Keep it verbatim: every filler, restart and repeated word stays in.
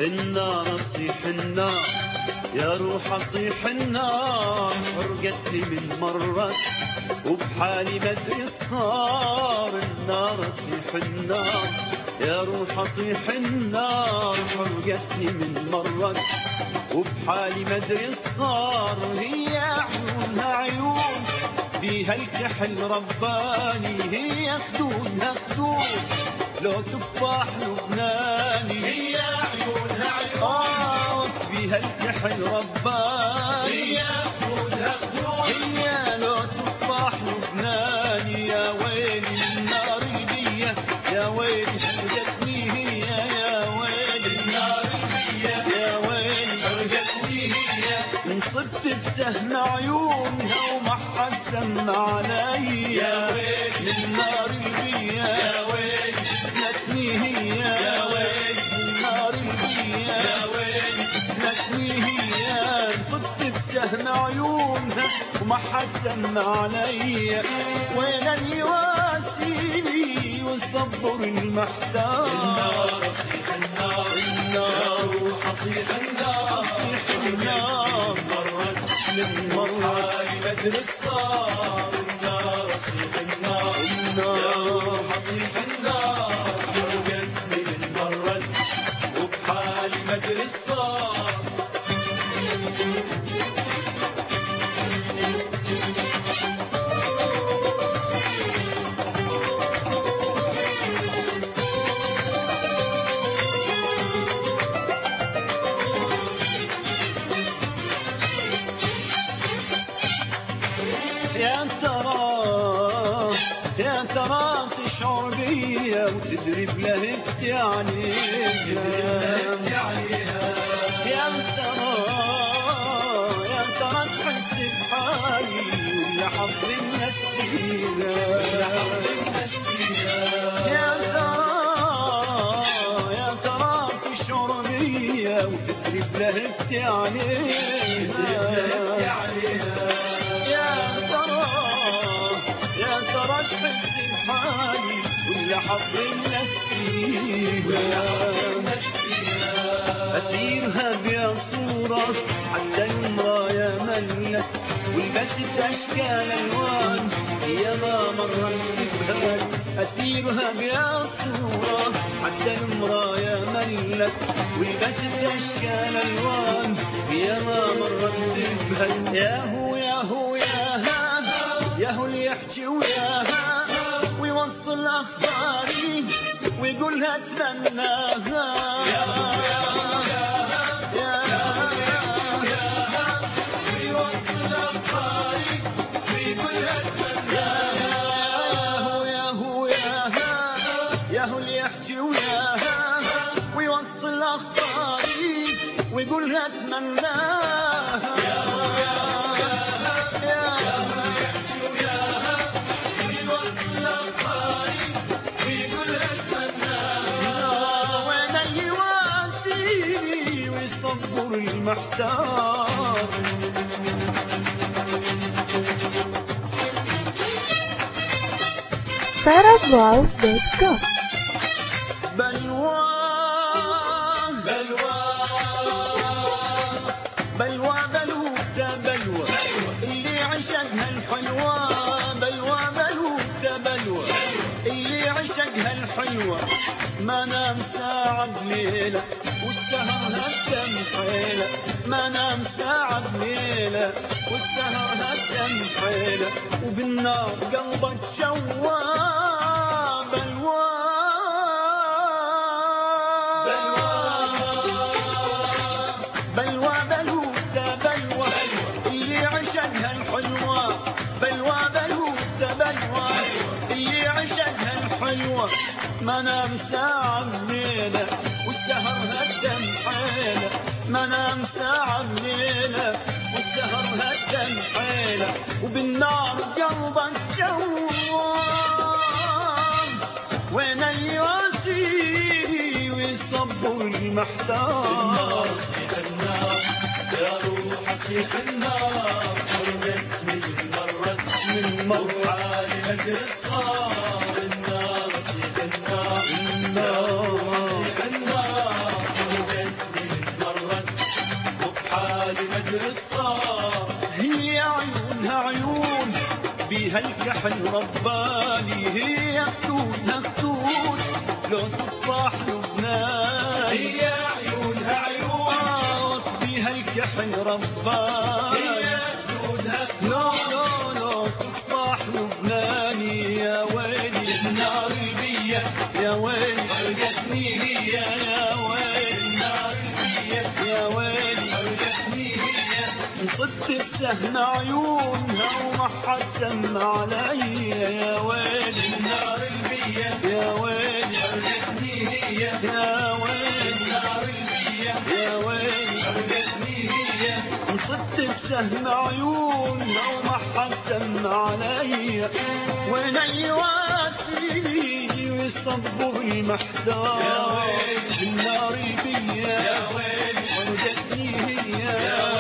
النار صيح النار يا روح صيح النار، حرقتني من مرة وبحالي ما ادري صار. النار صيح النار يا روح صيح النار، حرقتني من مرة وبحالي ما ادري صار. هي عيونها عيون بيها الكحل رباني، هي خدودها خدود لو تفاح لبناني. هي عيونها عيون بيها الكحل رباني، هي خدودها خدود هي لو تفاح لبناني. يا ويلي النار البية يا ويلي حرقتني هي، يا ويلي النار البية يا ويلي حرقتني هي. انصبت بسهم عيونها وما حد سمع علي، يا ويلي النار البية يا ويلي حرقتني هي، يا ويلي النار البية يا ويلي حرقتني هي. انصبت بسهم عيونها وما حد سمع علي، وين اللي واسيني والصبر المحتار. النار صيح النار النار روح صيح النار صيح النار مرت من مرة بدر الصار. النار صيح النار النار روح صيح النار، حرقتني من مرة وبحالي بدر الصار. يا ترى يا ترى تشعر بيا وتدري بلهفتي عليها. يا ترى يا ترى تحس بحالي ولا حظي منسينا. يا ترى يا ترى تشعر بيا وتدري بلهفتي عليها. يا ترى يا ترى تحس بحالي ولا حظي منسينا. أثيرها بيا صورة حتى المرايا ملت ولبست أشكال ألوان هي ما مرت تبهت. أثيرها بيا صورة حتى المرايا ملت ولبست أشكال ألوان هي ما مرت تبهت. يا هو يا هو يا ها يا هو اللي يحكي وياها ويوصل أخباري ويقولها أتمناها. يا هو يا هو يا ها يا ويوصل أخباري ويقولها أتمناها. يا هو يا ها يا هو اللي يحكي وياها ويوصل أخباري ويقولها أتمناها. يا هو يا هو يا هو اللي يحكي وياها ويوصل أخباري ويقولها أتمناها. وين اللي واسيني ويصبر المحتار. Parablog دوت كوم. بلوى بلوى بلوى بلوتة بلوى اللي عشقها الحلوة. بلوى بلوتة بلوى اللي عشقها الحلوة. ما نام ساعة بليلة والسهر هدم حيلة. ما نام ساعة بليلة والسهر هدم حيلة. وبالنار قلبك جوا بلوى بلوى بلوتة بلوى اللي عشقها الحلوة. بلوى بلوتة بلوى اللي عشقها الحلوة. ما نام ساعة بليلة والسهر هدم حيلة. ما نام ساعة بليلة والسهر هدم حيلة. وبالنار قلبك جوان وين الياسيني ويصبر المحتار. النار صيح النار يا روح صيح النار، حرقتني من مرة من مرة حالي بدر الصار. النار صيح النار النار صيح النار، حرقتني هي عيونها عيون بيها الكحل رباني، هي خدودها خدود لو تفرح لبناني، هي عيونها عيون بيها الكحل رباني، هي خدودها خدود لو لو تفرح لبناني. يا ويلي النار البية يا ويلي فرقتني هي، يا ويلي النار البية يا ويلي فرقتني هي، انصدت بسهم عيونها وما حد سمع علي. يا ويلي النار البية يا ويلي فرقتني هي، يا ويلي النار البية يا ويلي فرقتني هي، انصدت بسهم عيونها وما حد سمع علي. وين الواسيلي ويصبوا المحتار، يا ويلي النار البية يا ويلي فرقتني هي، يا